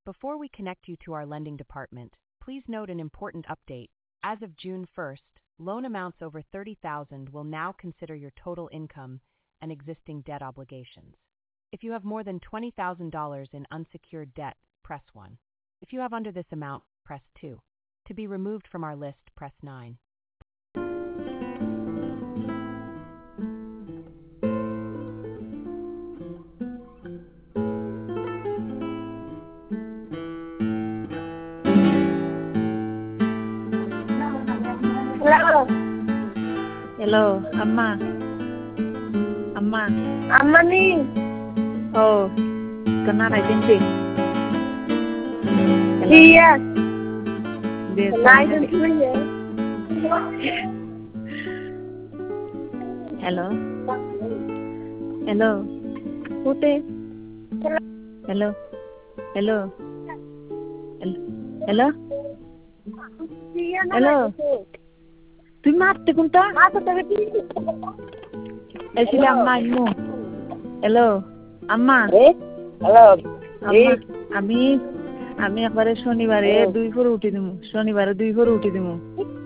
Before we connect you to our lending department, please note an important update. As of June 1st, loan amounts over $30,000 will now consider your total income and existing debt obligations. If you have more than $20,000 in unsecured debt, press 1. If you have under this amount, press 2. To be removed from our list, press 9. Hello. Hello, Amma. Amma. Amma nih. Oh, kenapa Binti? Iya. Biasa. Ya. Hello. Hello. Putih. Hello. Hello. Hello. Hello. Tuh mati kunta? Sila Amma mo. Hello. Amma. Hello. আমি একবারে শনিবারে 2 ভোর উঠে দিমু